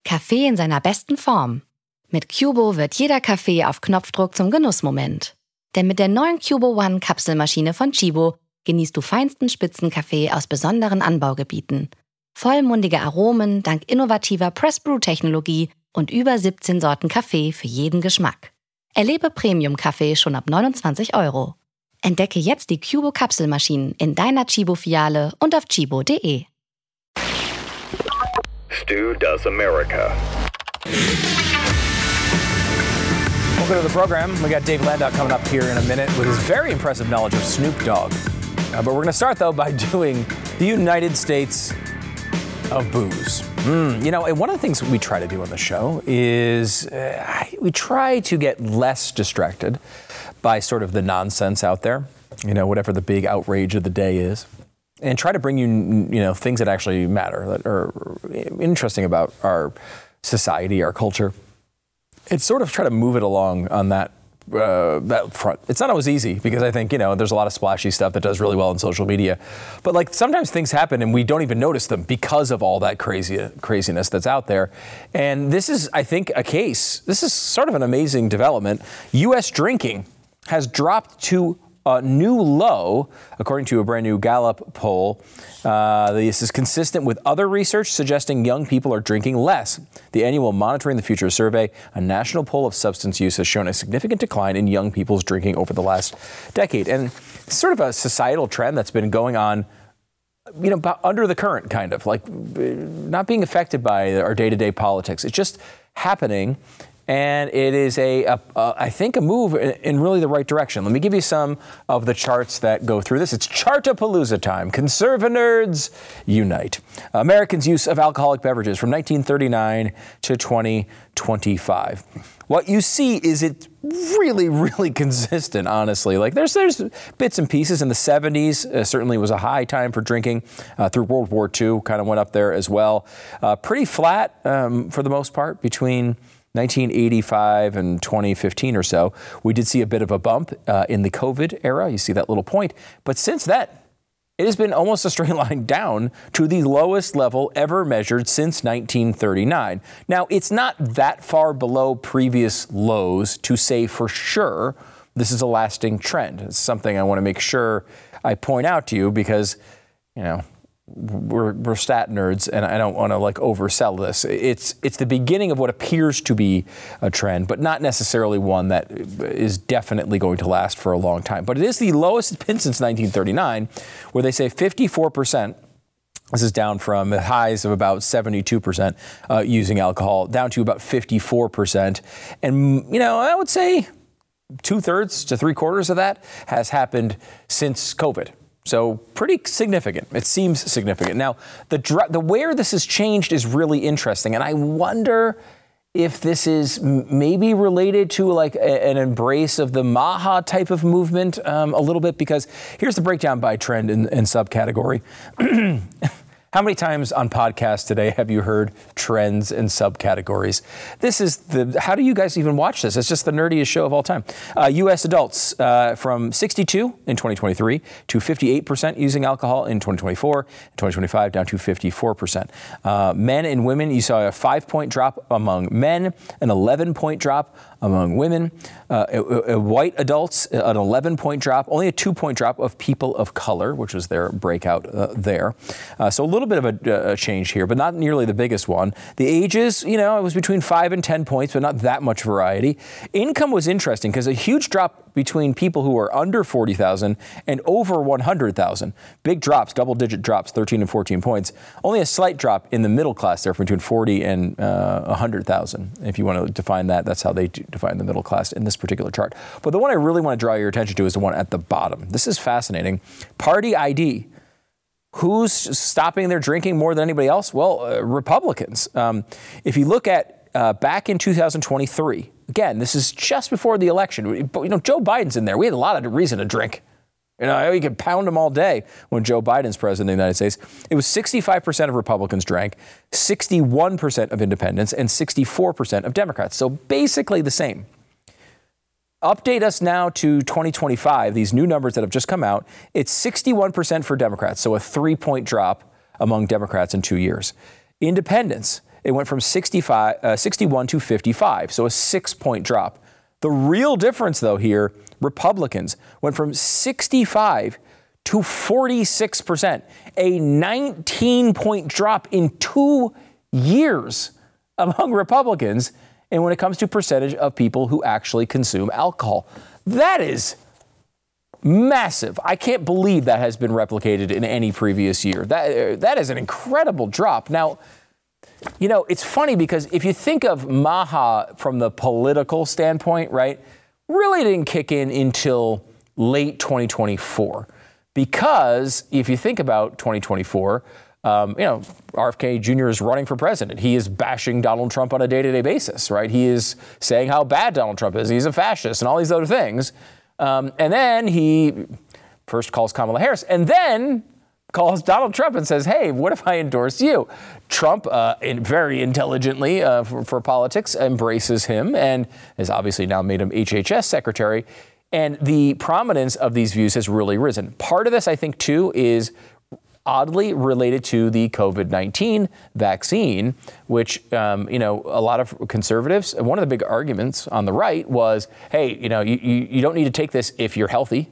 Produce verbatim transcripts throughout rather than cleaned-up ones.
Kaffee in seiner besten Form. Mit Cubo wird jeder Kaffee auf Knopfdruck zum Genussmoment. Denn mit der neuen Cubo One Kapselmaschine von Chibo genießt du feinsten Spitzenkaffee aus besonderen Anbaugebieten. Vollmundige Aromen dank innovativer Press-Brew-Technologie und über siebzehn Sorten Kaffee für jeden Geschmack. Erlebe Premium-Kaffee schon ab neunundzwanzig Euro. Entdecke jetzt die Cubo Kapselmaschinen in deiner Chibo-Filiale und auf chibo punkt de. Stu Does America. Welcome to the program. We got Dave Landau coming up here in a minute with his very impressive knowledge of Snoop Dogg. Uh, but we're going to start, though, by doing the United States of booze. Mm, you know, and one of the things we try to do on the show is uh, we try to get less distracted by sort of the nonsense out there, you know, whatever the big outrage of the day is, and try to bring you, you know, things that actually matter, that are interesting about our society, our culture. It's sort of try to move it along on that uh, that front. It's not always easy because I think, you know, there's a lot of splashy stuff that does really well on social media. But like sometimes things happen and we don't even notice them because of all that crazy craziness that's out there. And this is, I think, a case. This is sort of an amazing development. U S drinking has dropped to a new low, according to a brand new Gallup poll. Uh, this is consistent with other research suggesting young people are drinking less. The annual Monitoring the Future survey, a national poll of substance use, has shown a significant decline in young people's drinking over the last decade. And it's sort of a societal trend that's been going on, you know, under the current, kind of, like not being affected by our day-to-day politics. It's just happening. And it is, a, a, a, I think, a move in, in really the right direction. Let me give you some of the charts that go through this. It's Chartapalooza time. Conservanerds unite. Americans' use of alcoholic beverages from nineteen thirty-nine to twenty twenty-five. What you see is it really, really consistent, honestly. Like there's there's bits and pieces in the seventies. Uh, certainly was a high time for drinking uh, through World War Two. Kind of went up there as well. Uh, pretty flat um, for the most part between nineteen eighty-five and twenty fifteen or so. We did see a bit of a bump uh, in the COVID era. You see that little point. But since then, it has been almost a straight line down to the lowest level ever measured since nineteen thirty-nine. Now, it's not that far below previous lows to say for sure this is a lasting trend. It's something I want to make sure I point out to you because, you know, We're, we're stat nerds, and I don't want to like oversell this. It's it's the beginning of what appears to be a trend, but not necessarily one that is definitely going to last for a long time. But it is the lowest it's been since nineteen thirty-nine, where they say fifty-four percent. This is down from highs of about seventy-two percent uh, using alcohol, down to about fifty-four percent. And, you know, I would say two-thirds to three-quarters of that has happened since COVID. So pretty significant. It seems significant. Now, the dr- the where this has changed is really interesting, and I wonder if this is m- maybe related to like a- an embrace of the Maha type of movement um, a little bit, because here's the breakdown by trend and, and subcategory. How many times on podcasts today have you heard trends and subcategories? This is the, how do you guys even watch this? It's just the nerdiest show of all time. Uh, U S adults uh, from sixty-two in twenty twenty-three to fifty-eight percent using alcohol in twenty twenty-four, in twenty twenty-five down to fifty-four percent. Uh, men and women, you saw a five point drop among men, an eleven point drop among women. Uh, uh, uh, white adults, an eleven point drop, only a two point drop of people of color, which was their breakout uh, there. Uh, so a little bit of a, a change here, but not nearly the biggest one. The ages, you know, it was between five and ten points, but not that much variety. Income was interesting because a huge drop between people who are under forty thousand and over one hundred thousand. Big drops, double-digit drops, thirteen and fourteen points. Only a slight drop in the middle class there between forty and uh, one hundred thousand. If you want to define that, that's how they define the middle class in this particular chart. But the one I really want to draw your attention to is the one at the bottom. This is fascinating. Party I D. Who's stopping their drinking more than anybody else? Well, uh, Republicans. Um, if you look at uh, back in two thousand twenty-three, again, this is just before the election. But, you know, Joe Biden's in there. We had a lot of reason to drink. You know, you could pound them all day when Joe Biden's president of the United States. It was sixty-five percent of Republicans drank, sixty-one percent of independents, and sixty-four percent of Democrats. So basically the same. Update us now to twenty twenty-five, these new numbers that have just come out. It's sixty-one percent for Democrats, so a three-point drop among Democrats in two years. Independents, it went from sixty-five, uh, sixty-one to fifty-five, so a six-point drop. The real difference, though, here, Republicans went from sixty-five to forty-six percent, a nineteen-point drop in two years among Republicans. And when it comes to percentage of people who actually consume alcohol, that is massive. I can't believe that has been replicated in any previous year. That that is an incredible drop. Now, you know, it's funny because if you think of Maha from the political standpoint, right, really didn't kick in until late twenty twenty-four. Because if you think about twenty twenty-four, um, you know, R F K Junior is running for president. He is bashing Donald Trump on a day-to-day basis, right? He is saying how bad Donald Trump is. He's a fascist and all these other things. Um, and then he first calls Kamala Harris and then calls Donald Trump and says, hey, what if I endorse you? Trump, uh, in very intelligently uh, for, for politics, embraces him and has obviously now made him H H S secretary. And the prominence of these views has really risen. Part of this, I think, too, is oddly related to the COVID nineteen vaccine, which, um, you know, a lot of conservatives, one of the big arguments on the right was, hey, you know, you, you, you don't need to take this if you're healthy.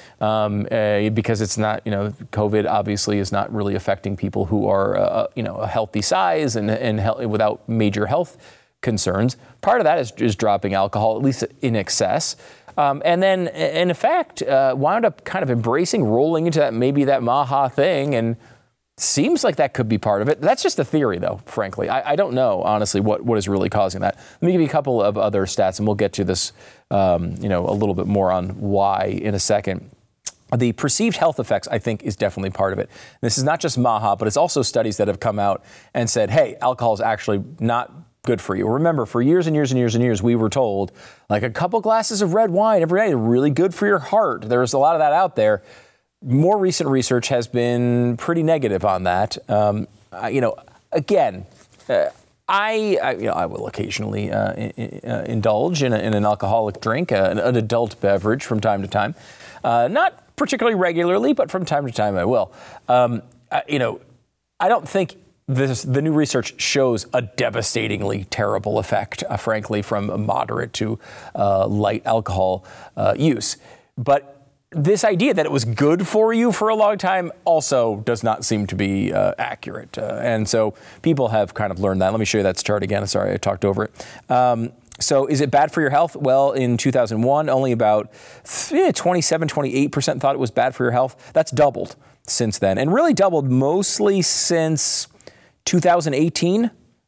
Um, uh, because it's not, you know, COVID obviously is not really affecting people who are, uh, you know, a healthy size and, and he- without major health concerns. Part of that is, is dropping alcohol, at least in excess. Um, and then, in effect, uh, wound up kind of embracing, rolling into that, maybe that Maha thing. And seems like that could be part of it. That's just a theory, though, frankly. I, I don't know, honestly, what, what is really causing that. Let me give you a couple of other stats, and we'll get to this, um, you know, a little bit more on why in a second. The perceived health effects, I think, is definitely part of it. This is not just Maha, but it's also studies that have come out and said, hey, alcohol is actually not good for you. Remember, for years and years and years and years, we were told, like, a couple glasses of red wine every day, really good for your heart. There's a lot of that out there. More recent research has been pretty negative on that. Um, uh, you know, again, uh, I, I, you know, I will occasionally uh, in, uh, indulge in, a, in an alcoholic drink, uh, an, an adult beverage from time to time. Uh, not particularly regularly, but from time to time I will. Um, uh, you know, I don't think this, the new research shows a devastatingly terrible effect, uh, frankly, from moderate to uh, light alcohol uh, use. But this idea that it was good for you for a long time also does not seem to be uh, accurate. Uh, and so people have kind of learned that. Let me show you that chart again. Sorry, I talked over it. Um, So is it bad for your health? Well, in two thousand one, only about twenty-seven, twenty-eight percent thought it was bad for your health. That's doubled since then, and really doubled mostly since two thousand eighteen.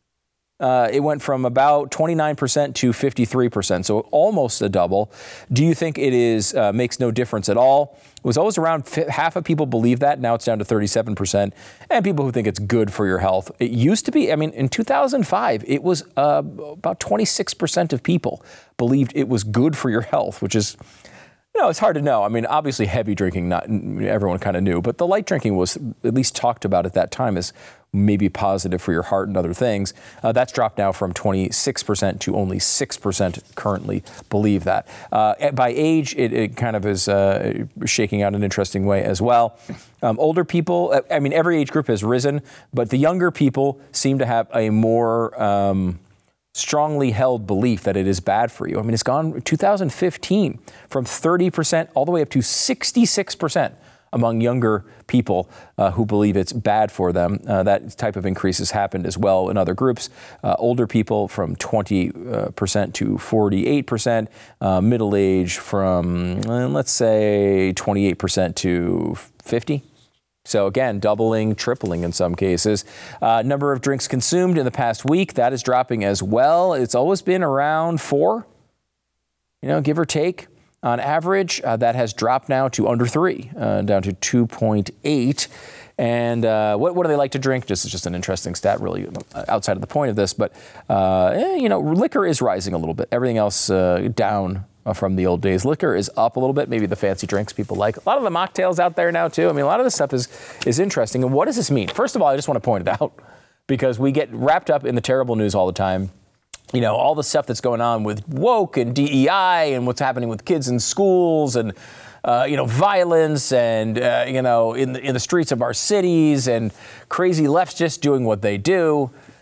Uh, it went from about twenty-nine percent to fifty-three percent, so almost a double. Do you think it is uh, makes no difference at all? It was always around f- half of people believe that. Now it's down to thirty-seven percent. And people who think it's good for your health. It used to be, I mean, in two thousand five, it was uh, about twenty-six percent of people believed it was good for your health, which is, you know, it's hard to know. I mean, obviously heavy drinking, not everyone kind of knew, but the light drinking was at least talked about at that time as maybe positive for your heart and other things. Uh, that's dropped now from twenty-six percent to only six percent currently believe that. Uh, by age, it, it kind of is uh, shaking out an interesting way as well. Um, older people, I mean, every age group has risen, but the younger people seem to have a more um, strongly held belief that it is bad for you. I mean, it's gone two thousand fifteen from thirty percent all the way up to sixty-six percent among younger people uh, who believe it's bad for them. Uh, that type of increase has happened as well in other groups. Uh, older people from twenty percent to forty-eight percent. Uh, middle age from, uh, let's say, twenty-eight percent to fifty. So again, doubling, tripling in some cases. Uh, number of drinks consumed in the past week, that is dropping as well. It's always been around four, you know, give or take. On average, uh, that has dropped now to under three, uh, down to two point eight. And uh, what, what do they like to drink? This is just an interesting stat, really, outside of the point of this. But, uh, eh, you know, liquor is rising a little bit. Everything else uh, down from the old days. Liquor is up a little bit, maybe the fancy drinks people like. A lot of the mocktails out there now, too. I mean, a lot of this stuff is, is interesting. And what does this mean? First of all, I just want to point it out, because we get wrapped up in the terrible news all the time. You know, all the stuff that's going on with woke and D E I and what's happening with kids in schools and, uh, you know, violence and, uh, you know, in the, in the streets of our cities and crazy lefts just doing what they do.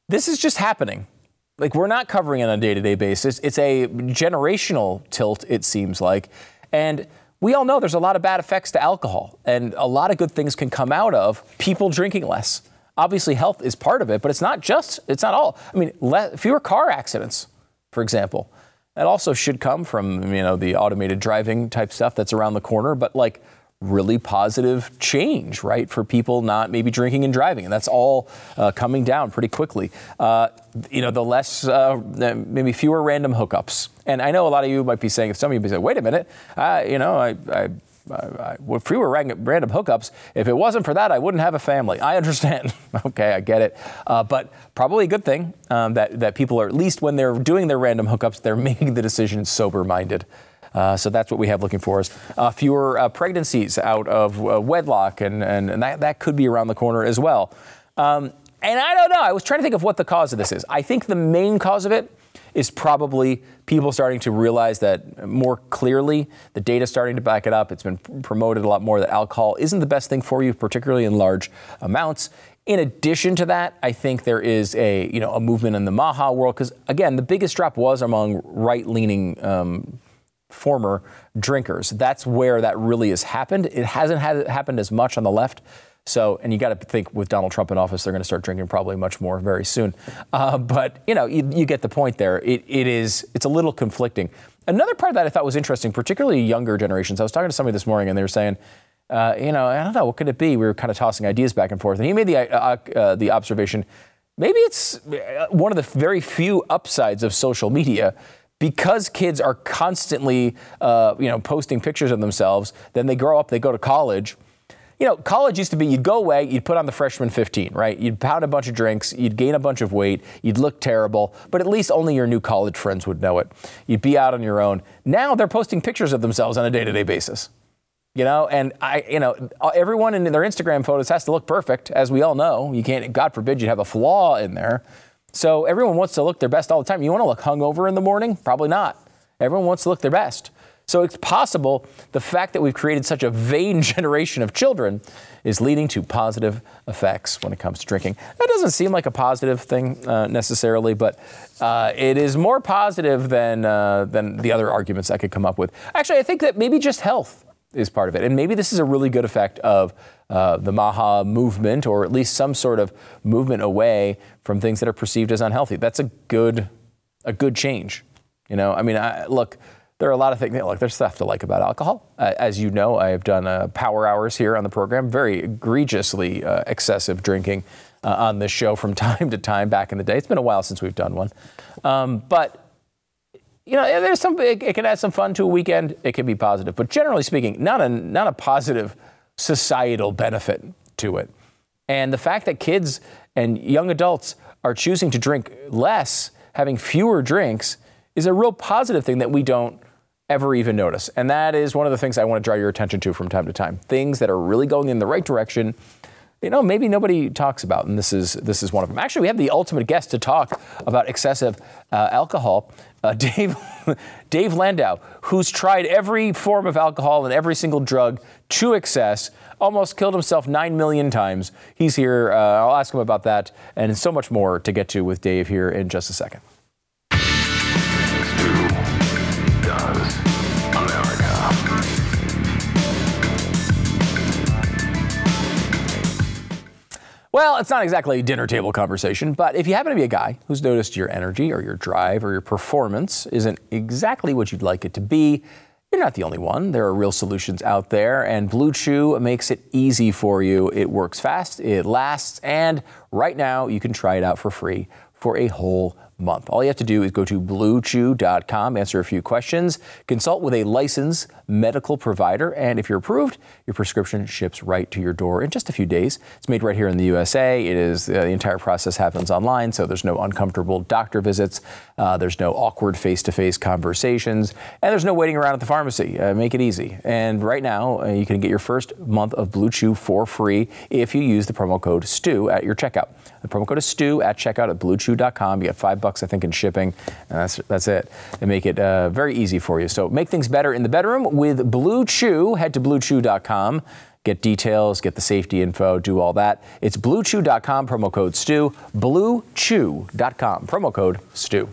this is just happening. Like, we're not covering it on a day-to-day basis. It's a generational tilt, it seems like. And we all know there's a lot of bad effects to alcohol, and a lot of good things can come out of people drinking less. Obviously, health is part of it, but it's not just, it's not all. I mean, le- fewer car accidents, for example. That also should come from, you know, the automated driving type stuff that's around the corner, but like really positive change, right, for people not maybe drinking and driving. And that's all uh, coming down pretty quickly. Uh, you know, the less, uh, maybe fewer random hookups. And I know a lot of you might be saying, if some of you might say, wait a minute, uh, you know, I, I, I, I, fewer random hookups, if it wasn't for that, I wouldn't have a family. I understand. Okay, I get it. Uh, but probably a good thing um, that, that people are, at least when they're doing their random hookups, they're making the decision sober-minded. Uh, so that's what we have looking for us. Uh, fewer uh, pregnancies out of uh, wedlock, and, and, and that, that could be around the corner as well. Um, and I don't know. I was trying to think of what the cause of this is. I think the main cause of it is probably people starting to realize that more clearly, the data starting to back it up. It's been promoted a lot more that alcohol isn't the best thing for you, particularly in large amounts. In addition to that, I think there is a, you know, a movement in the Maha world, because, again, the biggest drop was among right-leaning um former drinkers. That's where that really has happened. It hasn't had happened as much on the left. So, and you got to think with Donald Trump in office, they're going to start drinking probably much more very soon. Uh, but, you know, you, you get the point there. It, it is, it's a little conflicting. Another part that I thought was interesting, particularly younger generations, I was talking to somebody this morning and they were saying, uh, you know, I don't know, what could it be? We were kind of tossing ideas back and forth. And he made the, uh, uh, the observation, maybe it's one of the very few upsides of social media. Because kids are constantly, uh, you know, posting pictures of themselves, then they grow up, they go to college. You know, college used to be, you'd go away, you'd put on the freshman fifteen, right? You'd pound a bunch of drinks, you'd gain a bunch of weight, you'd look terrible, but at least only your new college friends would know it. You'd be out on your own. Now they're posting pictures of themselves on a day-to-day basis. You know, and I, you know, everyone in their Instagram photos has to look perfect, as we all know. You can't, God forbid, you'd have a flaw in there. So everyone wants to look their best all the time. You want to look hungover in the morning? Probably not. Everyone wants to look their best. So it's possible the fact that we've created such a vain generation of children is leading to positive effects when it comes to drinking. That doesn't seem like a positive thing uh, necessarily, but uh, it is more positive than uh, than the other arguments I could come up with. Actually, I think that maybe just health is part of it. And maybe this is a really good effect of uh, the Maha movement, or at least some sort of movement away from things that are perceived as unhealthy. That's a good, a good change. You know, I mean, I, look, there are a lot of things, look, there's stuff to like about alcohol. Uh, as you know, I have done uh, power hours here on the program, very egregiously uh, excessive drinking uh, on this show from time to time back in the day. It's been a while since we've done one. Um, but You know, there's some. It, it can add some fun to a weekend. It can be positive, but generally speaking, not a not a positive societal benefit to it. And the fact that kids and young adults are choosing to drink less, having fewer drinks, is a real positive thing that we don't ever even notice. And that is one of the things I want to draw your attention to from time to time. Things that are really going in the right direction. You know, maybe nobody talks about, and this is this is one of them. Actually, we have the ultimate guest to talk about excessive uh, alcohol, uh, Dave Dave Landau, who's tried every form of alcohol and every single drug to excess, almost killed himself nine million times. He's here. Uh, I'll ask him about that and so much more to get to with Dave here in just a second. Well, it's not exactly a dinner table conversation, but if you happen to be a guy who's noticed your energy or your drive or your performance isn't exactly what you'd like it to be, you're not the only one. There are real solutions out there, and Blue Chew makes it easy for you. It works fast, it lasts, and right now you can try it out for free for a whole month. All you have to do is go to blue chew dot com, answer a few questions, consult with a licensed medical provider, and if you're approved, your prescription ships right to your door in just a few days. It's made right here in the U S A. It is uh, the entire process happens online, so there's no uncomfortable doctor visits, uh, there's no awkward face-to-face conversations, and there's no waiting around at the pharmacy. Uh, make it easy. And right now, uh, you can get your first month of Blue Chew for free if you use the promo code STU at your checkout. The promo code is STU at checkout at blue chew dot com. You get five bucks, I think, in shipping, and that's that's it. They make it uh, very easy for you. So make things better in the bedroom with Blue Chew. Head to blue chew dot com. get details, get the safety info, do all that. It's blue chew dot com, promo code Stu. blue chew dot com, promo code Stu.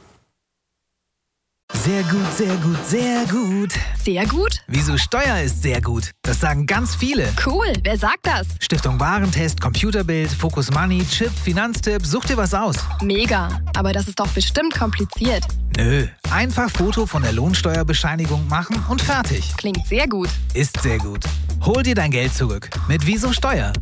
Sehr gut, sehr gut, sehr gut. Sehr gut? Wieso Steuer ist sehr gut? Das sagen ganz viele. Cool, wer sagt das? Stiftung Warentest, Computerbild, Focus Money, Chip, Finanztipp, such dir was aus. Mega, aber das ist doch bestimmt kompliziert. Nö, einfach Foto von der Lohnsteuerbescheinigung machen und fertig. Klingt sehr gut. Ist sehr gut. Hol dir dein Geld zurück mit Wieso Steuer.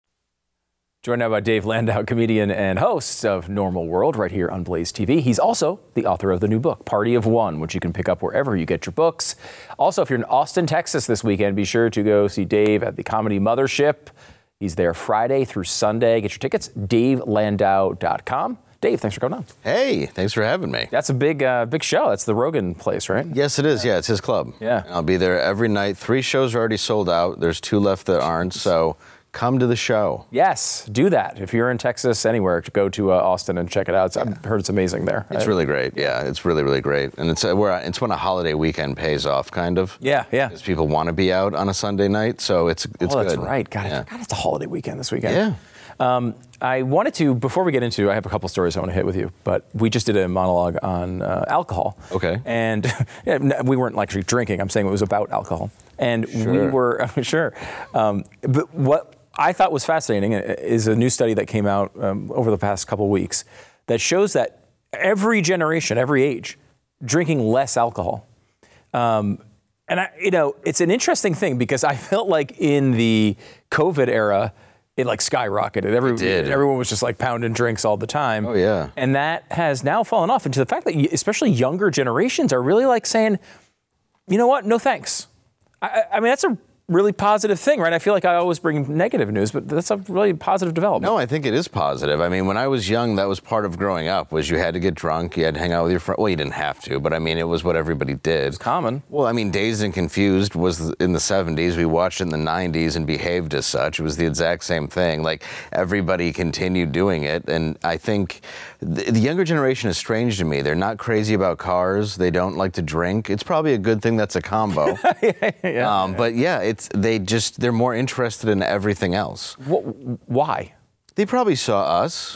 Joined now by Dave Landau, comedian and host of Normal World right here on Blaze T V. He's also the author of the new book, Party of One, which you can pick up wherever you get your books. Also, if you're in Austin, Texas this weekend, be sure to go see Dave at the Comedy Mothership. He's there Friday through Sunday. Get your tickets, dave landau dot com. Dave, thanks for coming on. Hey, thanks for having me. That's a big, uh, big show. That's the Rogan place, right? Yes, it is. Yeah, it's his club. Yeah. And I'll be there every night. Three shows are already sold out. There's two left that aren't, so come to the show. Yes, do that. If you're in Texas, anywhere, go to uh, Austin and check it out. It's, yeah. I've heard it's amazing there. It's I, really great. Yeah, it's really, really great. And it's uh, where it's when a holiday weekend pays off, kind of. Yeah, yeah. Because people want to be out on a Sunday night, so it's it's oh, good. that's right. God, yeah. I forgot it's a holiday weekend this weekend. Yeah. Um, I wanted to, before we get into, I have a couple stories I want to hit with you, but we just did a monologue on uh, alcohol. Okay. And yeah, we weren't actually drinking. I'm saying it was about alcohol. And Sure. we were, sure. Um, but what I thought was fascinating is a new study that came out um, over the past couple weeks that shows that every generation, every age, drinking less alcohol. Um, and, I, you know, it's an interesting thing because I felt like in the COVID era, it like skyrocketed. Every, it did. Everyone was just like pounding drinks all the time. Oh, yeah. And that has now fallen off into the fact that especially younger generations are really like saying, you know what, no thanks. I, I mean, that's a really positive thing, right? I feel like I always bring negative news, but that's a really positive development. No, I think it is positive. I mean, when I was young, that was part of growing up, was you had to get drunk, you had to hang out with your friends. Well, you didn't have to, but I mean, it was what everybody did. It's common. Well, I mean, Dazed and Confused was in the seventies. We watched it in the nineties and behaved as such. It was the exact same thing. Like, everybody continued doing it, and I think the, the younger generation is strange to me. They're not crazy about cars. They don't like to drink. It's probably a good thing that's a combo. yeah, yeah. Um, but yeah, it's they just they're more interested in everything else. Wh- why? They probably saw us.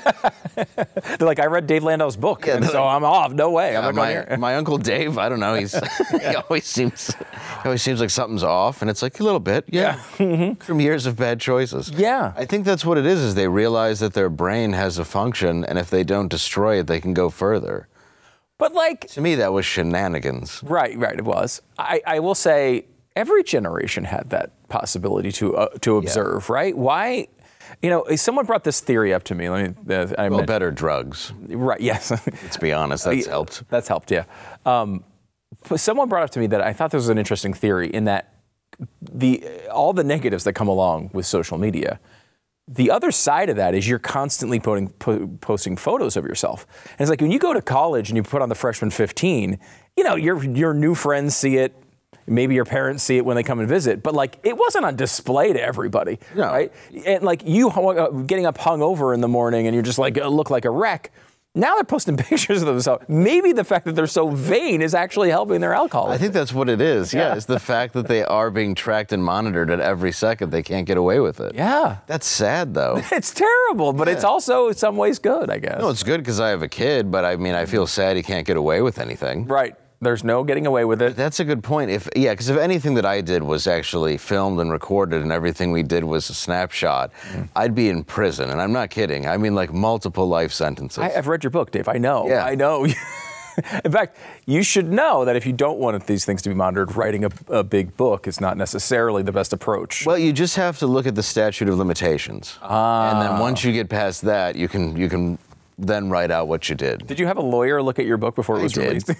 They're like, I read Dave Landau's book, Yeah, and they're so like- I'm off. No way. I'm Uh, not going my, here. my uncle Dave, I don't know. He's he always seems he always seems like something's off, and it's like a little bit, yeah, from years of bad choices. Yeah. I think that's what it is. Is they realize that their brain has a function, and if they don't destroy it, they can go further. But like, To me, that was shenanigans. right, right, it was. I, I will say every generation had that possibility to uh, to observe, right? Why? You know, someone brought this theory up to me. Let me. Uh, I Well, meant- better drugs. Right. Yes. Let's be honest. That's helped. That's helped. Yeah. Um, but someone brought up to me that I thought this was an interesting theory in that the all the negatives that come along with social media. The other side of that is you're constantly putting, po- posting photos of yourself. And it's like when you go to college and you put on the freshman fifteen, you know, your your new friends see it. Maybe your parents see it when they come and visit, but like it wasn't on display to everybody, No. right? And like you uh, getting up hungover in the morning and you're just like, uh, look like a wreck. Now they're posting pictures of themselves. Maybe the fact that they're so vain is actually helping their alcohol. I think that's what it is. Yeah, Yeah. it's the fact that they are being tracked and monitored at every second. They can't get away with it. Yeah. That's sad, though. It's terrible, but it's Yeah. also in some ways good, I guess. No, it's good because I have a kid, but I mean, I feel sad he can't get away with anything. Right. There's no getting away with it. That's a good point. If yeah, because if anything that I did was actually filmed and recorded, and everything we did was a snapshot, Mm. I'd be in prison, and I'm not kidding. I mean, like multiple life sentences. I, I've read your book, Dave. I know. Yeah. I know. In fact, you should know that if you don't want these things to be monitored, writing a, a big book is not necessarily the best approach. Well, you just have to look at the statute of limitations, Ah. and then once you get past that, you can you can then write out what you did. Did you have a lawyer look at your book before it I was did. released?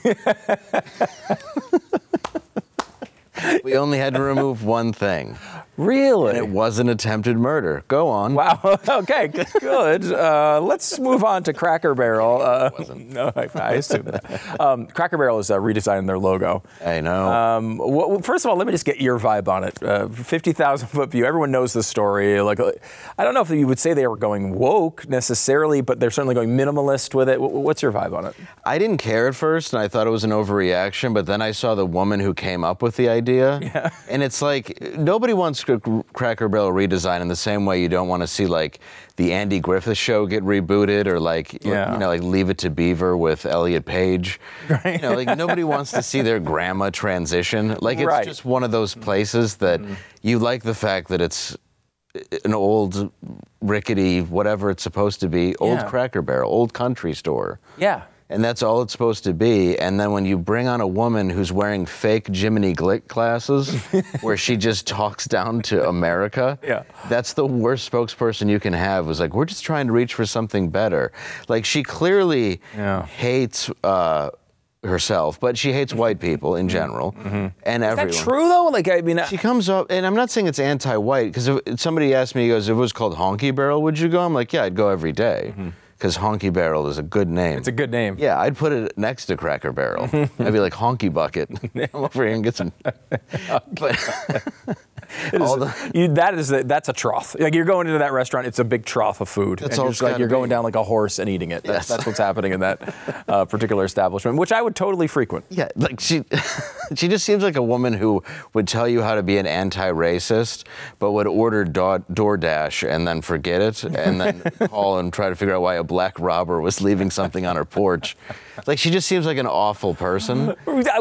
We only had to remove one thing. Really? And it wasn't attempted murder. Go on. Wow. Okay. Good. good. Uh, let's move on to Cracker Barrel. Uh, it wasn't. No, I, I assumed that. Um, Cracker Barrel is uh, redesigning their logo. I know. Um, well, first of all, let me just get your vibe on it. Uh, fifty thousand foot view. Everyone knows the story. Like, I don't know if you would say they were going woke necessarily, but they're certainly going minimalist with it. W- What's your vibe on it? I didn't care at first, and I thought it was an overreaction, but then I saw the woman who came up with the idea. Yeah. And it's like, nobody wants against Cracker Barrel redesign in the same way you don't want to see like the Andy Griffith Show get rebooted or like Yeah. you know like Leave It to Beaver with Elliot Page. Right. You know, like nobody wants to see their grandma transition. Like it's Right. just one of those places that Mm-hmm. you like the fact that it's an old, rickety, whatever it's supposed to be, old Yeah. Cracker Barrel, old country store. Yeah. And that's all it's supposed to be. And then when you bring on a woman who's wearing fake Jiminy Glick glasses, where she just talks down to America, Yeah. that's the worst spokesperson you can have. Was like, we're just trying to reach for something better. Like she clearly Yeah. hates uh, herself, but she hates white people in general and Is everyone. that true though? Like I mean, I- She comes up, and I'm not saying it's anti-white, because if somebody asked me, he goes, if it was called Honky Barrel, would you go? I'm like, yeah, I'd go every day, because Honky Barrel is a good name. it's a good name. Yeah, I'd put it next to Cracker Barrel. I'd be like, Honky Bucket. Come over here and get some. But It is- all the- you, that is a, that's a trough. Like you're going into that restaurant, it's a big trough of food. That's and all you're it's just like gotta you're going be. down like a horse and eating it. That's, Yes. that's what's happening in that uh, particular establishment, which I would totally frequent. yeah, like she, she just seems like a woman who would tell you how to be an anti-racist, but would order Do- DoorDash and then forget it, and then call and try to figure out why a black robber was leaving something on her porch. Like she just seems like an awful person.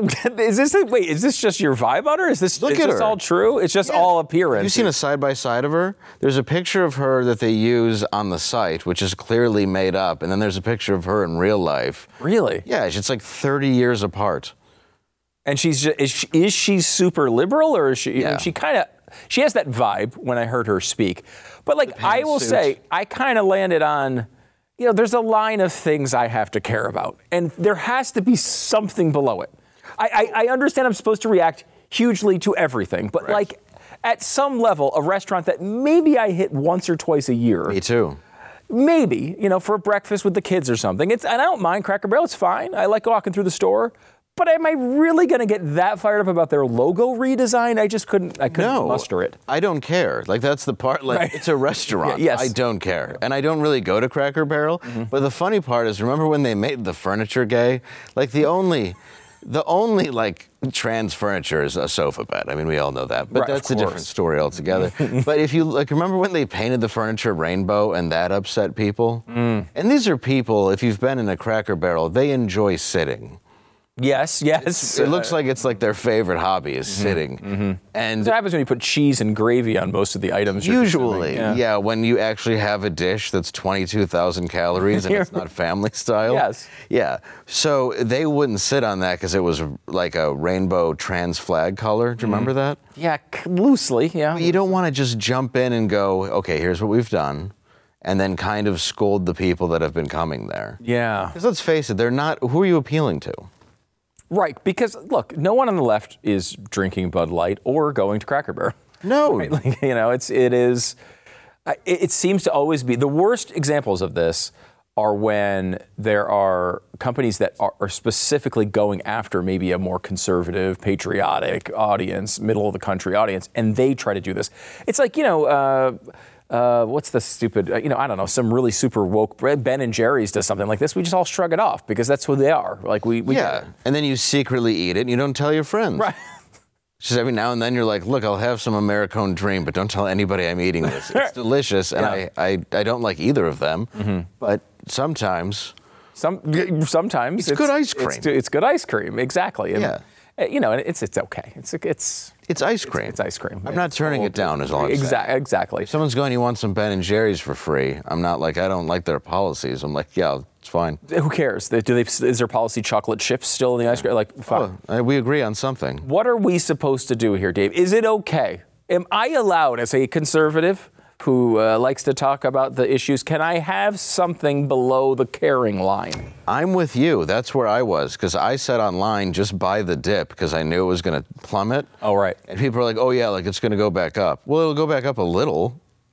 Is this wait? Is this just your vibe on her? Is this Look is at this her. all true? It's just all appearance. Have you seen a side by side of her? There's a picture of her that they use on the site, which is clearly made up, and then there's a picture of her in real life. Really? Yeah, it's like thirty years apart. And she's just, is she, is she super liberal or is she? Yeah. She kind of she has that vibe when I heard her speak. But like I will pantsuit. say, I kind of landed on. You know, there's a line of things I have to care about, and there has to be something below it. I, I, I understand I'm supposed to react hugely to everything, but like at some level, a restaurant that maybe I hit once or twice a year, Me too. maybe, you know, for breakfast with the kids or something. It's and I don't mind Cracker Barrel, it's fine. I like walking through the store. But am I really going to get that fired up about their logo redesign? I just couldn't, I couldn't No, muster it. I don't care. Like that's the part. Like Right. it's a restaurant. Yeah, yes. I don't care, and I don't really go to Cracker Barrel. Mm-hmm. But the funny part is, remember when they made the furniture gay? Like the only, the only like trans furniture is a sofa bed. I mean, we all know that, but Right, of that's a different course. story altogether. But if you like, remember when they painted the furniture rainbow and that upset people? Mm. And these are people. If you've been in a Cracker Barrel, they enjoy sitting. Yes, yes. It looks like it's like their favorite hobby is sitting. And That's what happens when you put cheese and gravy on most of the items. you're usually, consuming. yeah. when you actually have a dish that's twenty-two thousand calories and it's not family style. Yes. Yeah. So they wouldn't sit on that because it was like a rainbow trans flag color. Do you remember that? Yeah, c- loosely, yeah. You don't want to just jump in and go, okay, here's what we've done, and then kind of scold the people that have been coming there. Yeah. Because let's face it, they're not, who are you appealing to? Right, because look, no one on the left is drinking Bud Light or going to Cracker Barrel. No. Right? Like, you know, it's it is. I- It, it seems to always be the worst examples of this are when there are companies that are, are specifically going after maybe a more conservative, patriotic audience, middle of the country audience, and they try to do this. It's like you know. Uh, Uh, what's the stupid, uh, you know, I don't know, some really super woke, Ben and Jerry's does something like this. We just all shrug it off because that's who they are. Like we, we Yeah. And then you secretly eat it and you don't tell your friends. Right. Just every now and then you're like, look, I'll have some Americone Dream, but don't tell anybody I'm eating this. It's delicious, and Yeah. I, I, I don't like either of them. But sometimes, Some, sometimes It's good ice cream. It's, it's good ice cream, exactly. And, Yeah. uh, you know, and it's it's okay. It's it's it's ice cream. it's ice cream. I'm not It's turning old- it down, is all I'm saying. Exactly. Exactly. If someone's going, you want some Ben and Jerry's for free, I'm not like, I don't like their policies. I'm like, yeah, it's fine. Who cares? Do they? Is their policy chocolate chips still in the ice cream? Like, fine. Oh, uh, we agree on something. What are we supposed to do here, Dave? Is it okay? Am I allowed, as a conservative who uh, likes to talk about the issues, can I have something below the caring line? I'm with you. That's where I was, because I said online, just buy the dip, because I knew it was going to plummet. Oh, right. And people are like, oh, yeah, like it's going to go back up. Well, it'll go back up a little.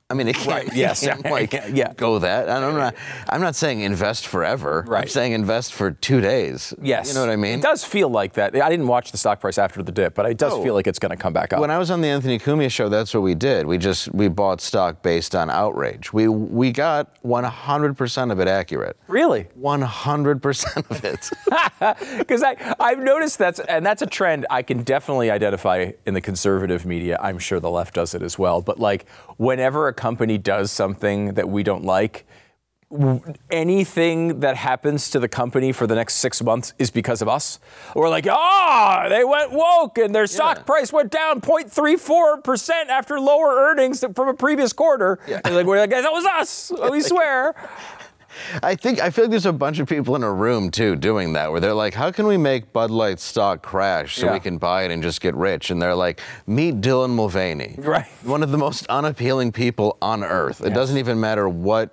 I mean, it can't, Right, yes. it can't like Yeah. go that. And I'm not. I'm not saying invest forever. Right. I'm saying invest for two days. Yes. You know what I mean? It does feel like that. I didn't watch the stock price after the dip, but it does No. feel like it's going to come back up. When I was on the Anthony Cumia show, that's what we did. We just we bought stock based on outrage. We we got one hundred percent of it accurate. Really? one hundred percent of it. Because I I've noticed that's and that's a trend I can definitely identify in the conservative media. I'm sure the left does it as well. But like whenever a company does something that we don't like, w- anything that happens to the company for the next six months is because of us. We're like, ah, oh, they went woke and their stock Yeah. price went down zero point three four percent after lower earnings from a previous quarter. Yeah. And like, we're like, guys, that was us. We swear. I think I feel like there's a bunch of people in a room too doing that, where they're like, "How can we make Bud Light stock crash so Yeah. we can buy it and just get rich?" And they're like, "Meet Dylan Mulvaney, Right. One of the most unappealing people on earth. It Yes. doesn't even matter what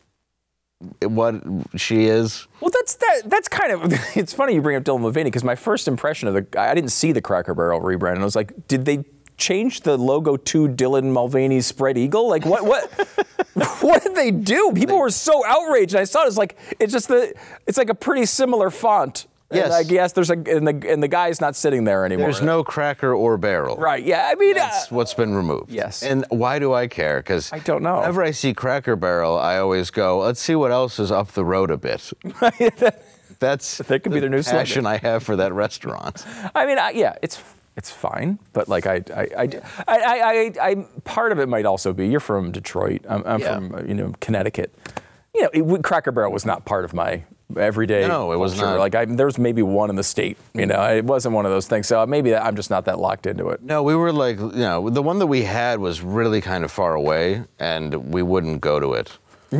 what she is." Well, that's that. That's kind of. It's funny you bring up Dylan Mulvaney because my first impression of the. I didn't see the Cracker Barrel rebrand, and I was like, did they change the logo to Dylan Mulvaney's spread eagle? Like what? What? What did they do? People were so outraged. And I saw it. It's like it's just the. It's like a pretty similar font. Yes. And I guess there's a and the and the guy's not sitting there anymore. There's no cracker or barrel. Right. Yeah. I mean. That's uh, what's been removed. Yes. And why do I care? Because I don't know. Whenever I see Cracker Barrel, I always go, "Let's see what else is up the road a bit." That's That could be the their new slogan. passion I have for that restaurant. I mean, I, yeah, it's it's fine, but like I I, I, I, I, I part of it might also be you're from Detroit. I'm, I'm Yeah. from uh, you know Connecticut. You know, it, Cracker Barrel was not part of my everyday. No, it was culture. not. Like I, there was maybe one in the state. You know, it wasn't one of those things. So maybe that, I'm just not that locked into it. No, we were like, you know, the one that we had was really kind of far away, and we wouldn't go to it.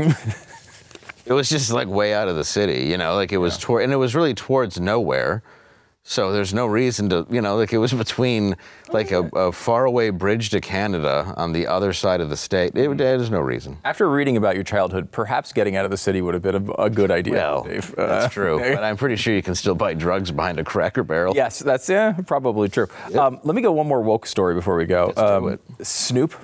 It was just like way out of the city, you know, like it was toward, and it was really towards nowhere. So there's no reason to, you know, like it was between like a, a faraway bridge to Canada on the other side of the state. It, there's no reason. After reading about your childhood, perhaps getting out of the city would have been a, a good idea, Well, Dave. that's Uh, true. But I'm pretty sure you can still buy drugs behind a Cracker Barrel. Yes, that's yeah, probably true. Um, let me go one more woke story before we go. Let's do um, it. Snoop.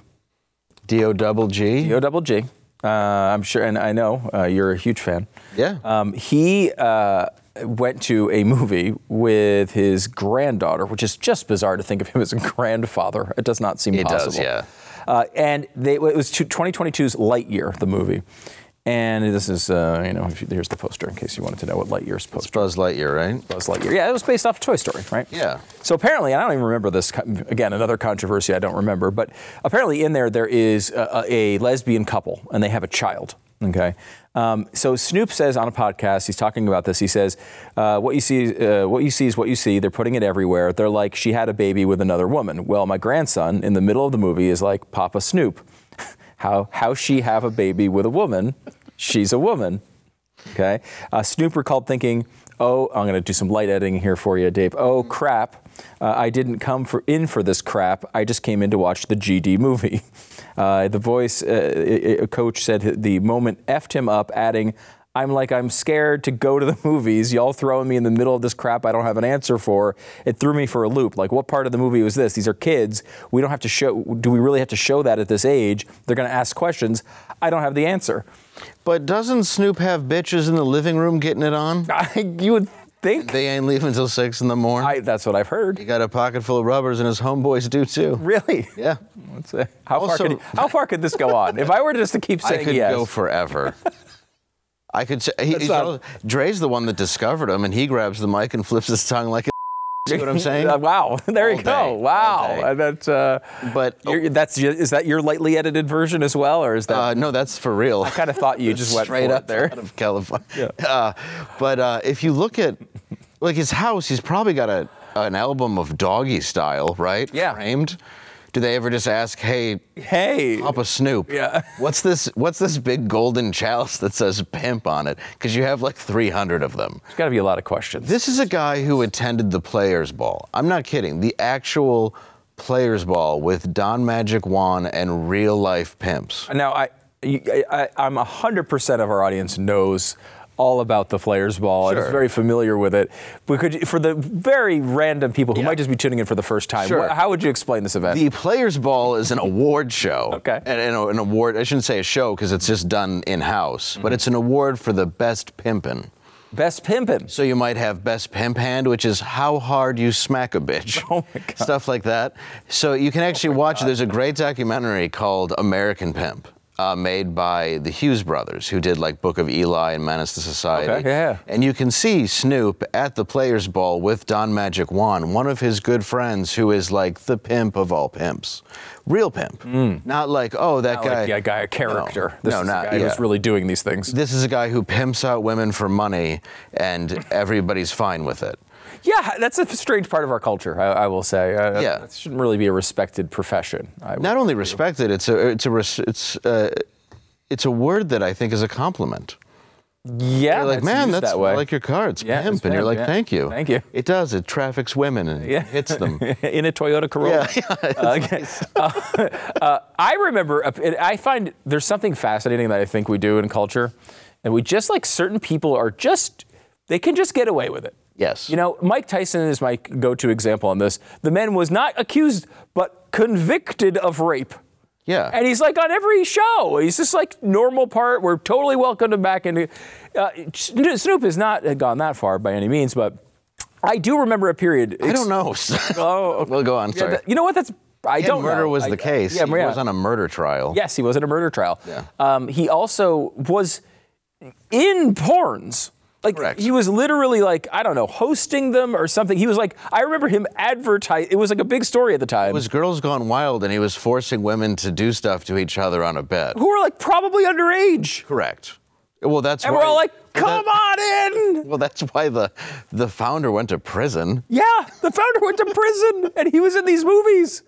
D O double G. O double G. Uh, I'm sure, and I know uh, you're a huge fan. Yeah. Um, he uh, went to a movie with his granddaughter, which is just bizarre to think of him as a grandfather. It does not seem It possible. does, yeah. Uh, and they, it was twenty twenty-two's Lightyear, the movie. And this is, uh, you know, if you, here's the poster in case you wanted to know what Lightyear's It's poster Buzz Lightyear, right? Buzz Lightyear. Yeah, it was based off Toy Story, right? Yeah. So apparently, and I don't even remember this, co- again, another controversy I don't remember, but apparently in there, there is a, a lesbian couple, and they have a child, okay? Um, so Snoop says on a podcast, he's talking about this, he says, uh, what you see uh, what you see is what you see. They're putting it everywhere. They're like, she had a baby with another woman. Well, my grandson, in the middle of the movie, is like, Papa Snoop. how, how she have a baby with a woman? She's a woman, okay? Uh, Snoop recalled thinking, oh, I'm going to do some light editing here for you, Dave. Oh, crap. Uh, I didn't come for in for this crap. I just came in to watch the G D movie. Uh, the voice uh, coach said the moment effed him up, adding, I'm like, I'm scared to go to the movies. Y'all throwing me in the middle of this crap I don't have an answer for. It threw me for a loop. Like, what part of the movie was this? These are kids. We don't have to show, do we really have to show that at this age? They're going to ask questions. I don't have the answer. But doesn't Snoop have bitches in the living room getting it on? I, you would think. They ain't leaving until six in the morning. I, that's what I've heard. He got a pocket full of rubbers, and his homeboys do too. Really? Yeah. Let's say, how, far Also- could, how far could this go on? If I were just to keep I saying could yes. go forever. I could say, he, That's he's not- all- Dre's the one that discovered him, and he grabs the mic and flips his tongue like a see what I'm saying? Uh, wow. There All you go. day. Wow. All day. Uh, That's uh, But you're, that's is that your lightly edited version as well, or is that? uh, no, that's for real. I kind of thought you just went straight for up it there. out of California. Yeah. Uh, but uh, if you look at like his house, he's probably got a an album of Doggy Style, right? Yeah. Framed. Do they ever just ask, "Hey, Hey. Papa Snoop, Yeah. what's this? What's this big golden chalice that says pimp on it?" Because you have like three hundred of them. There's got to be a lot of questions. This is a guy who attended the Players Ball. I'm not kidding. The actual Players Ball with Don Magic Juan and real life pimps. Now, I, I, I'm one hundred percent of our audience knows all about the Players Ball Sure. and is very familiar with it. But could you, for the very random people who Yeah. might just be tuning in for the first time, Sure. wh- how would you explain this event? The Players Ball is an award show. Okay. And, and an award, I shouldn't say a show because it's just done in-house, Mm-hmm. but it's an award for the best pimpin'. Best pimpin'. So you might have best pimp hand, which is how hard you smack a bitch. Oh my God. Stuff like that. So you can actually watch, there's a great documentary called American Pimp. Uh, made by the Hughes brothers, who did like Book of Eli and Menace to Society. Okay, yeah. And you can see Snoop at the Players Ball with Don Magic Juan, one of his good friends who is like the pimp of all pimps. Real pimp. Not like, oh, that Not guy. like a guy, a character. No, this no is not a guy yeah. who's really doing these things. This is a guy who pimps out women for money, and everybody's fine with it. Yeah, that's a strange part of our culture, I, I will say. Uh, Yeah. It shouldn't really be a respected profession. I would Not only argue. respected, it's a it's a res- it's uh, it's a word that I think is a compliment. Yeah, You're like, it's man, used that's that way. I like your car. It's Yeah, pimp, it's and you're pimp, like, yeah. thank you, Thank you. It does. It traffics women and Yeah. hits them. in a Toyota Corolla. Yeah, Okay. Uh, uh, I remember, uh, it- I find there's something fascinating that I think we do in culture, and we just like certain people are just, they can just get away with it. Yes. You know, Mike Tyson is my go-to example on this. The man was not accused, but convicted of rape. Yeah. And he's like on every show. He's just like normal part. We're totally welcomed him back into. Uh, Snoop has not gone that far by any means, but I do remember a period. I don't know. Oh, Well, go on. yeah, Sorry. th- you know what? That's I Yeah, don't murder know. was I- the case. Yeah, he yeah. was on a murder trial. Yes, he was in a murder trial. Yeah. Um, he also was in porns. Like Correct. he was literally like, I don't know, hosting them or something. He was like, I remember him advertise. It was like a big story at the time. It was Girls Gone Wild, and he was forcing women to do stuff to each other on a bed. who were like probably underage. Correct. Well, that's And why. we're all like, well, come that- on in. Well, that's why the the founder went to prison. Yeah, the founder went to prison and he was in these movies.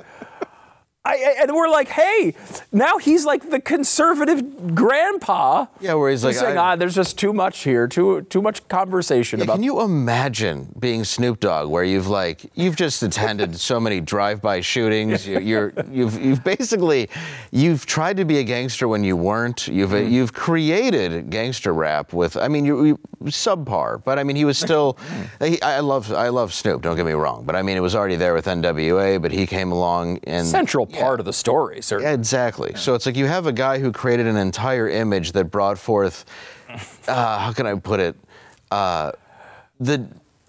I, I- and we're like, hey, now he's like the conservative grandpa. Yeah, where he's who's like, saying, I- ah, there's just too much here, too too much conversation Yeah, about. can you imagine being Snoop Dogg, where you've like you've just attended so many drive-by shootings? You, you're you've you've basically you've tried to be a gangster when you weren't. You've Mm-hmm. you've created gangster rap with. I mean, you, you subpar, but I mean, he was still. he, I love I love Snoop. Don't get me wrong, but I mean, it was already there with N W A. But he came along and Central part of the story, certainly. Yeah, exactly. So it's like you have a guy who created an entire image that brought forth, uh, how can I put it, uh, the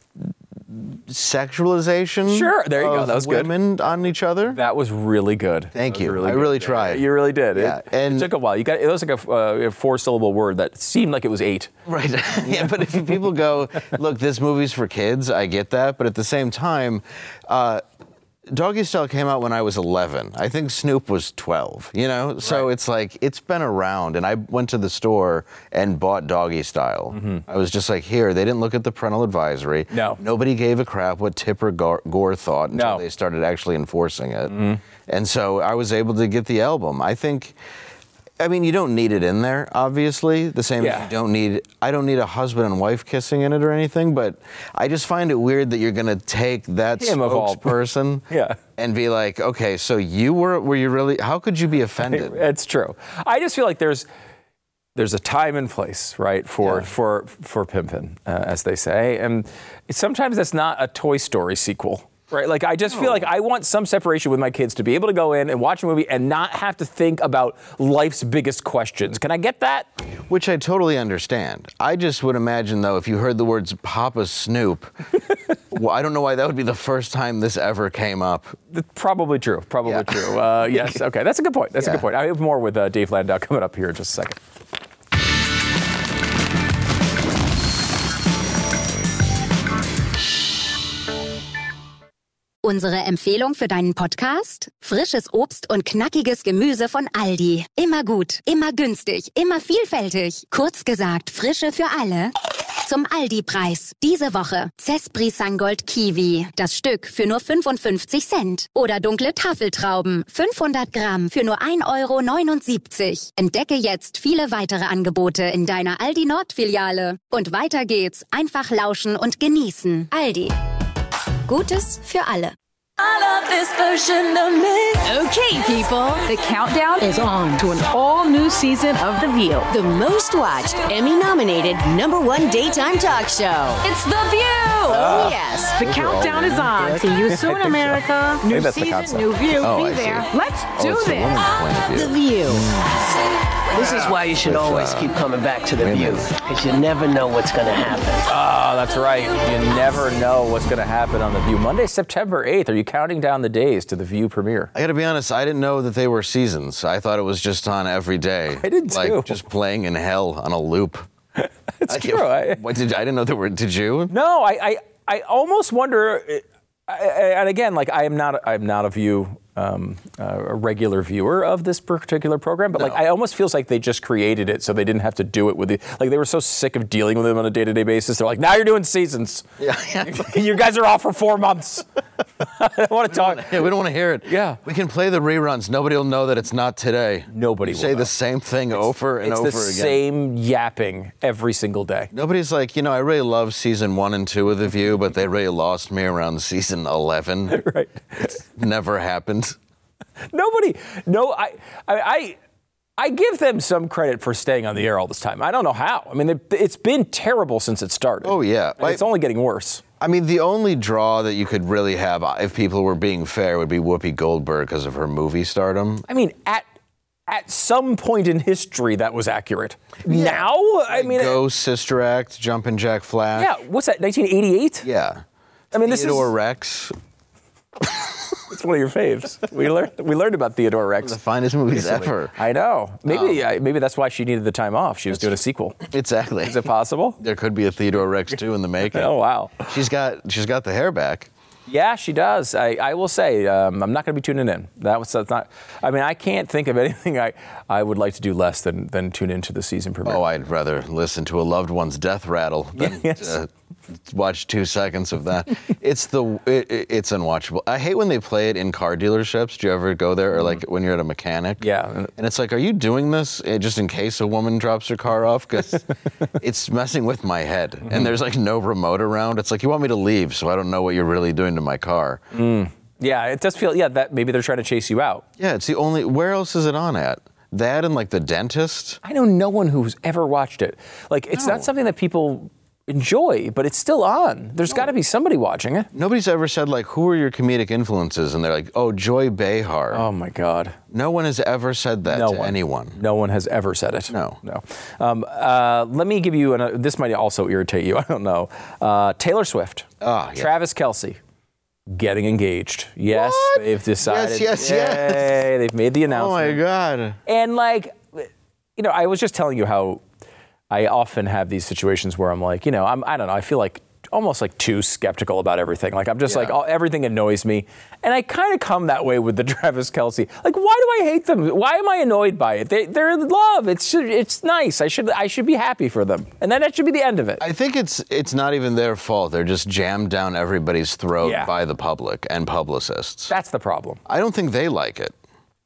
sexualization Sure, there you go. of That was good. women on each other. That was really good. Thank That was you. I good. really Yeah, tried. You really did. Yeah, It, and- it took a while. You got it was like a, uh, a four-syllable word that seemed like it was eight. Right. Yeah, but if people go, look, this movie's for kids, I get that. But at the same time, uh, Doggy Style came out when I was eleven. I think Snoop was twelve, you know? So it's like, it's been around. And I went to the store and bought Doggy Style. I was just like, here, they didn't look at the parental advisory. No. Nobody gave a crap what Tipper Gore, Gore thought until No. they started actually enforcing it. And so I was able to get the album. I think... I mean, you don't need it in there, obviously. The same Yeah. as you don't need, I don't need a husband and wife kissing in it or anything, but I just find it weird that you're going to take that Him of all- spokesperson Yeah. and be like, okay, so you were, were you really, how could you be offended? It's true. I just feel like there's there's a time and place, right, for Yeah. for for pimpin', uh, as they say, and sometimes that's not a Toy Story sequel. Right, like I just feel like I want some separation with my kids to be able to go in and watch a movie and not have to think about life's biggest questions. Can I get that? Which I totally understand. I just would imagine, though, if you heard the words Papa Snoop, well, I don't know why that would be the first time this ever came up. Probably true. Probably Yeah. true. Uh, yes. Okay. That's a good point. That's a Yeah. good point. I have more with uh, Dave Landau coming up here in just a second. Unsere Empfehlung für deinen Podcast? Frisches Obst und knackiges Gemüse von Aldi. Immer gut, immer günstig, immer vielfältig. Kurz gesagt, Frische für alle. Zum Aldi-Preis. Diese Woche Cespri Sangold Kiwi. Das Stück für nur fünfundfünfzig Cent. Oder dunkle Tafeltrauben. fünfhundert Gramm für nur ein Euro neunundsiebzig. Entdecke jetzt viele weitere Angebote in deiner Aldi Nord-Filiale. Und weiter geht's. Einfach lauschen und genießen. Aldi. Gutes für alle. I love this version of me. Okay, people. The countdown is on to an all-new season of The View. The most watched, Emmy-nominated number one daytime talk show. It's The View. Oh, yes. The countdown is on. See you soon, America. New that's the season, concept. new view. Oh, Be I see. there. Let's Oh, do it's the this. woman's point of The view. View. This is why you should With, always uh, keep coming back to The women. View, because you never know what's going to happen. Oh, that's right. You never know what's going to happen on The View. Monday, September eighth. Are you counting down the days to The View premiere? I got to be honest, I didn't know that they were seasons. I thought it was just on every day. I did too. Like just playing in hell on a loop. It's I, true. I, What did I didn't know there were? Did you? no, I, I, I almost wonder. I, I, and again, like I am not, I'm not a View. Um, uh, a regular viewer of this particular program, but like No. I almost feels like they just created it so they didn't have to do it with the like they were so sick of dealing with them on a day-to-day basis. They're like, now you're doing seasons. Yeah. You guys are off for four months. I don't want to talk. Yeah, we don't want to hear it. Yeah. We can play the reruns. Nobody will know that it's not today. Nobody You will say know. the same thing over and It's over the again. same yapping every single day. Nobody's like, you know, I really love season one and two of The View, but they really lost me around season eleven. Right. It's never happened. Nobody. No, I, I, I, I give them some credit for staying on the air all this time. I don't know how. I mean, it, it's been terrible since it started. Oh, yeah. And it's only getting worse. I mean, the only draw that you could really have, if people were being fair, would be Whoopi Goldberg because of her movie stardom. I mean, at at some point in history, that was accurate. Now, I mean, Go, Sister Act, Jumpin' Jack Flash. yeah. What's that? nineteen eighty-eight. Yeah. I mean, this Theodore is Rex. it's one of your faves. We learned we learned about Theodore Rex. The finest movies recently. ever. I know. Maybe Um, I, maybe that's why she needed the time off. She was doing a sequel. Exactly. Is it possible? There could be a Theodore Rex too in the making. Oh wow. She's got she's got the hair back. Yeah, she does. I, I will say, um, I'm not going to be tuning in. That was that's not. I mean, I can't think of anything I, I would like to do less than than tune into the season premiere. Oh, I'd rather listen to a loved one's death rattle than Yes. uh, watch two seconds of that. It's the it, it- it's unwatchable. I hate when they play it in car dealerships. Do you ever go there, or like when you're at a mechanic? Yeah. And it's like, are you doing this eh, just in case a woman drops her car off? Because it's messing with my head. And there's like no remote around. It's like, you want me to leave, so I don't know what you're really doing to my car. Yeah, it does feel. Yeah, that maybe they're trying to chase you out. Yeah, it's the only. Where else is it on at? That and like The Dentist. I know no one who's ever watched it. Like, it's No. not something that people enjoy, but it's still on. There's got to be somebody watching it. Nobody's ever said like, who are your comedic influences? And they're like, oh, Joy Behar. Oh my God. No one has ever said that No to one. anyone. No one has ever said it. No. No. Um, uh, let me give you, an, uh, this might also irritate you, I don't know. Uh, Taylor Swift, Ah, yeah. Travis Kelce, getting engaged. Yes, What? they've decided. Yes, yes, yes. Yay, they've made the Oh my announcement. God. And like, you know, I was just telling you how I often have these situations where I'm like, you know, I'm, I don't know, I feel like almost like too skeptical about everything. Like I'm just Yeah. like, all, everything annoys me. And I kind of come that way with the Travis Kelce. Like, why do I hate them? Why am I annoyed by it? They, they're in love. It's it's nice. I should I should be happy for them. And then that should be the end of it. I think it's it's not even their fault. They're just jammed down everybody's throat Yeah. by the public and publicists. That's the problem. I don't think they like it.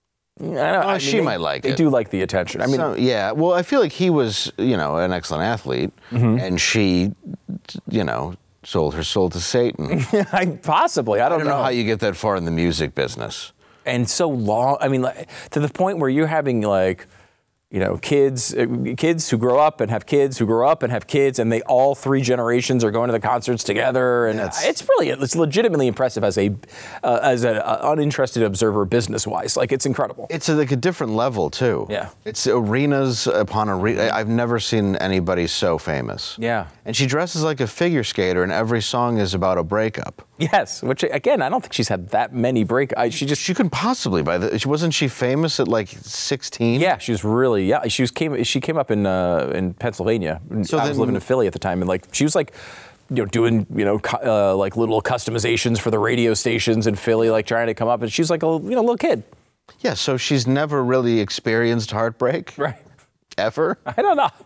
I don't know. Oh, I mean, she they- might like They it. do like the attention. I mean, So, yeah, well, I feel like he was, you know, an excellent athlete, Mm-hmm. and she, you know, sold her soul to Satan. I, possibly. I I don't, don't know how you get that far in the music business. And so long. I mean, like, to the point where you're having like, you know, kids, uh, kids who grow up and have kids who grow up and have kids, and they all three generations are going to the concerts together, and That's- it's really, it's legitimately impressive as a, uh, as an uninterested observer, business wise. Like, it's incredible. It's a, like a different level too. Yeah. It's arenas upon arena. I've never seen anybody so famous. Yeah. And she dresses like a figure skater, and every song is about a breakup. Yes, which again, I don't think she's had that many break. I, she just, She could possibly by the. Wasn't she famous at like sixteen? yeah, she was really, yeah, she was came, she came up in uh, in Pennsylvania. So I was then- living in Philly at the time, and like she was like, you know, doing you know cu- uh, like little customizations for the radio stations in Philly, like trying to come up, and she's like a you know little kid. Yeah. So she's never really experienced heartbreak. Right. Ever. I don't know.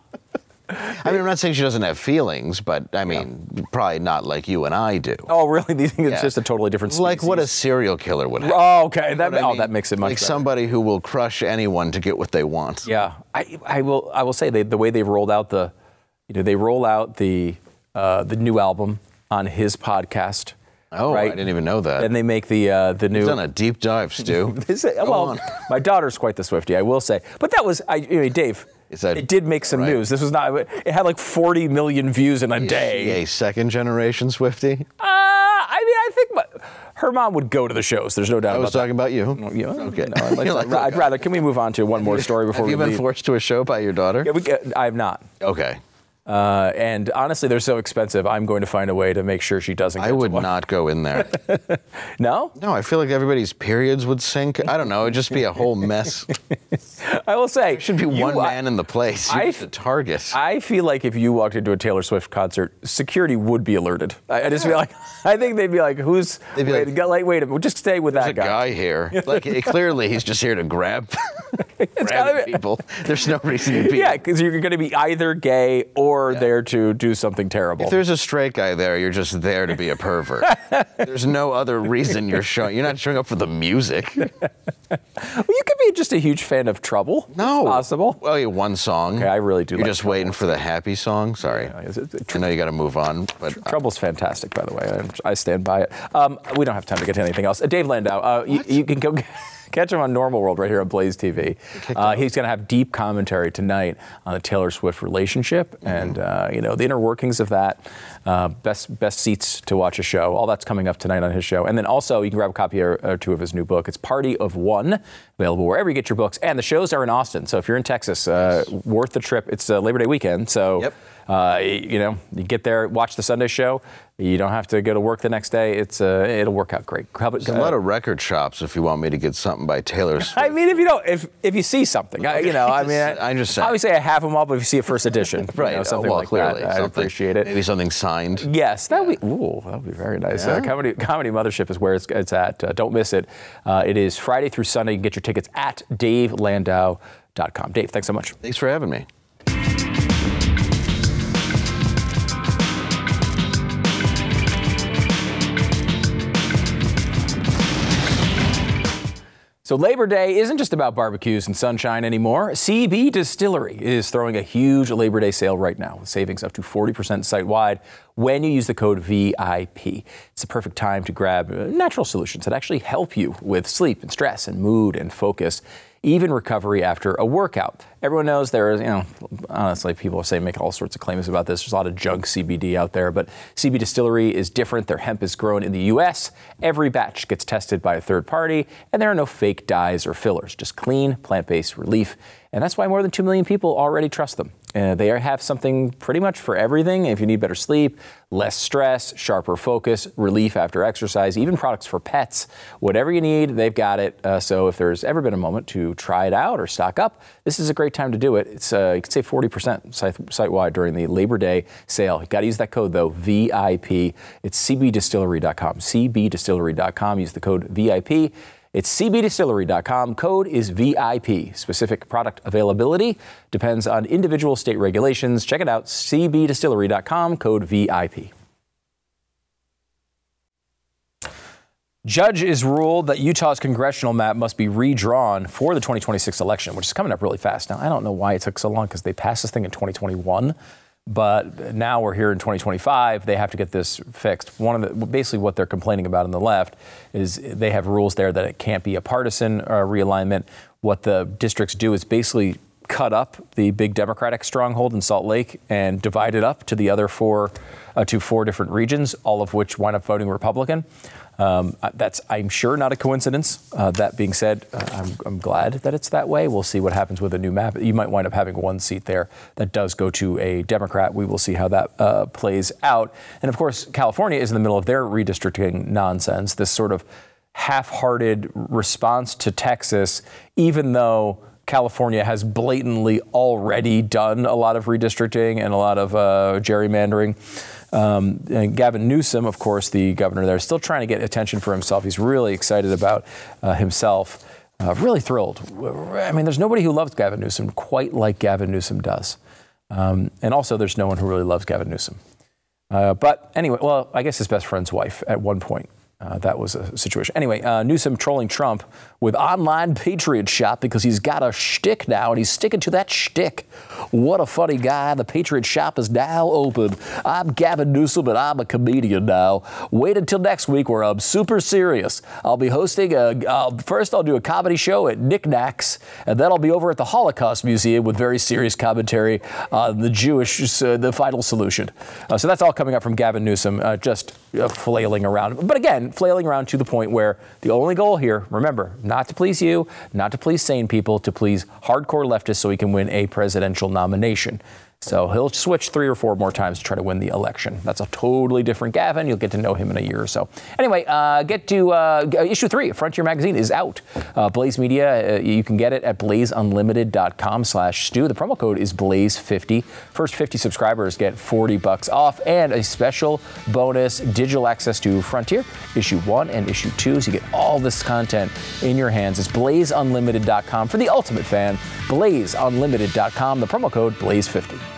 I mean, I'm not saying she doesn't have feelings, but I mean, probably not like you and I do. Oh, really? These things Yeah. it's just a totally different species. Like what a serial killer would have. Oh, okay. That, You know what I oh, mean? that makes it much like better. somebody who will crush anyone to get what they want. Yeah, I, I will. I will say they, the way they've rolled out the, you know, they roll out the uh, the new album on his podcast. Oh, right? I didn't even know that. And they make the uh, the new. You've done a deep dive, Stu. say, well, on. My daughter's quite the Swiftie, I will say. But that was, I, I mean, Dave. That, it did make some right. news. This was not. It had like forty million views in a Is day. She a second generation Swiftie? Uh, I mean, I think my, her mom would go to the shows. There's no doubt. I was about talking that. about you. Well, yeah, okay. No, I'd, like, like, I'd, I'd rather. Can we move on to one more story before Have we you been leave? forced to a show by your daughter? Yeah, we, I have not. Okay. Uh, and honestly, they're so expensive. I'm going to find a way to make sure she doesn't. Get I would to not go in there. No? No, I feel like everybody's periods would sink. I don't know. It'd just be a whole mess. I will say, there should be you, one man in the place. You're I, just a target. I feel like if you walked into a Taylor Swift concert, security would be alerted. I, I just feel like I think they'd be like, "Who's? They'd be wait, like, go, like, wait a minute, just stay with There's that a guy." guy here. Like it, clearly, he's just here to grab, grab people. There's no reason to be. Yeah, because you're going to be either gay or Yeah. there to do something terrible. If there's a straight guy there, you're just there to be a pervert. There's no other reason you're showing. You're not showing up for the music. Well, you could be just a huge fan of Trouble. No. It's possible. Well, yeah, one song. Okay, I really do You're like just Trouble. waiting for the happy song. Sorry. Yeah, it's- it's- I know you got to move on, but Trouble's fantastic, by the way. I, I stand by it. Um, we don't have time to get to anything else. Uh, Dave Landau, uh, you, you can go catch him on Normal World right here on Blaze T V. Uh, he's going to have deep commentary tonight on the Taylor Swift relationship mm-hmm. and uh, you know the inner workings of that. Uh, best best seats to watch a show. All that's coming up tonight on his show. And then also you can grab a copy or, or two of his new book. It's Party of One, available wherever you get your books. And the shows are in Austin, so if you're in Texas, uh, worth the trip. It's uh, Labor Day weekend, so. Yep. Uh, you know, you get there, watch the Sunday show. You don't have to go to work the next day. It's uh, it'll work out great. There's a lot of record shops if you want me to get something by Taylor Swift. I mean, if you don't, if if you see something, I, you know, I mean, I, I'm just saying. Obviously, I have them all, but if you see a first edition, right? you know, something well, like clearly, that, I'd something, appreciate it. Maybe something signed. Yes, that would be. Ooh, that would be very nice. Yeah. Uh, Comedy Comedy Mothership is where it's, it's at. Uh, don't miss it. Uh, it is Friday through Sunday. You can get your tickets at dave landau dot com. Dave, thanks so much. Thanks for having me. So Labor Day isn't just about barbecues and sunshine anymore. C B Distillery is throwing a huge Labor Day sale right now with savings up to forty percent site-wide when you use the code V I P. It's the perfect time to grab natural solutions that actually help you with sleep and stress and mood and focus, even recovery after a workout. Everyone knows there is, you know, honestly, people say make all sorts of claims about this. There's a lot of junk C B D out there, but C B Distillery is different. Their hemp is grown in the U S. Every batch gets tested by a third party, and there are no fake dyes or fillers, just clean, plant-based relief. And that's why more than two million people already trust them. Uh, they have something pretty much for everything. If you need better sleep, less stress, sharper focus, relief after exercise, even products for pets, whatever you need, they've got it. Uh, so if there's ever been a moment to try it out or stock up, this is a great time to do it. It's uh, you can save forty percent site- site-wide during the Labor Day sale. You got to use that code though, V I P. It's c b distillery dot com, c b distillery dot com. Use the code V I P. It's c b distillery dot com. Code is V I P. Specific product availability depends on individual state regulations. Check it out, c b distillery dot com, code V I P. Judge is ruled that Utah's congressional map must be redrawn for the twenty twenty-six election, which is coming up really fast. Now, I don't know why it took so long because they passed this thing in twenty twenty-one. But now we're here in twenty twenty-five. They have to get this fixed. One of the basically what they're complaining about on the left is they have rules there that it can't be a partisan uh, realignment. What the districts do is basically cut up the big Democratic stronghold in Salt Lake and divide it up to the other four, uh, to four different regions, all of which wind up voting Republican. Um, that's, I'm sure, not a coincidence. Uh, that being said, uh, I'm, I'm glad that it's that way. We'll see what happens with a new map. You might wind up having one seat there that does go to a Democrat. We will see how that uh, plays out. And of course, California is in the middle of their redistricting nonsense, this sort of half-hearted response to Texas, even though California has blatantly already done a lot of redistricting and a lot of uh, gerrymandering. Um, and Gavin Newsom, of course, the governor there, is still trying to get attention for himself. He's really excited about uh, himself, uh, really thrilled. I mean, there's nobody who loves Gavin Newsom quite like Gavin Newsom does. Um, and also, there's no one who really loves Gavin Newsom. Uh, but anyway, well, I guess his best friend's wife at one point Uh, that was a situation. Anyway, uh, Newsom trolling Trump with online Patriot Shop because he's got a shtick now, and he's sticking to that shtick. What a funny guy. The Patriot Shop is now open. I'm Gavin Newsom, and I'm a comedian now. Wait until next week where I'm super serious. I'll be hosting a, uh, first I'll do a comedy show at Knick Knacks, and then I'll be over at the Holocaust Museum with very serious commentary on the Jewish, uh, the final solution. Uh, so that's all coming up from Gavin Newsom, uh, just uh, flailing around. But again, flailing around to the point where the only goal here, remember, not to please you, not to please sane people, to please hardcore leftists so he can win a presidential nomination. So he'll switch three or four more times to try to win the election. That's a totally different Gavin. You'll get to know him in a year or so. Anyway, uh, get to uh, issue three of Frontier Magazine is out. Uh, Blaze Media, uh, you can get it at blaze unlimited dot com slash stew. The promo code is blaze fifty. First fifty subscribers get forty bucks off and a special bonus digital access to Frontier, issue one and issue two. So you get all this content in your hands. It's blaze unlimited dot com for the ultimate fan. blaze unlimited dot com. The promo code blaze fifty.